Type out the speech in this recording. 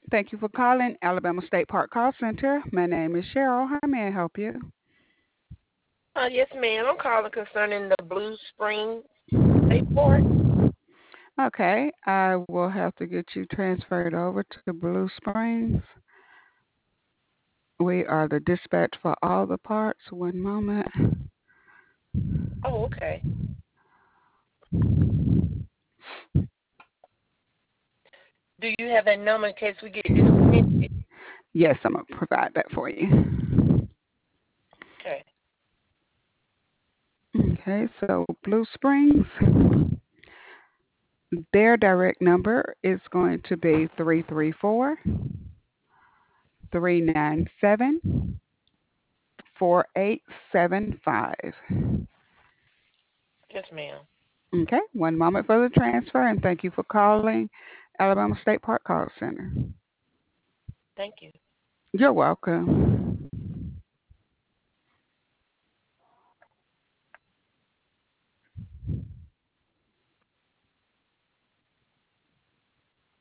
Thank you for calling Alabama State Park Call Center. My name is Cheryl. How may I help you? Yes, ma'am. I'm calling concerning the Blue Springs State Park. Okay, I will have to get you transferred over to Blue Springs. We are the dispatch for all the parts. One moment. Oh, okay. Do you have that number in case we get disconnected? Yes, I'm going to provide that for you. Okay. Okay, so Blue Springs, their direct number is going to be 334-397-4875. Yes, ma'am. Okay, one moment for the transfer, and thank you for calling Alabama State Park Call Center. Thank you. You're welcome.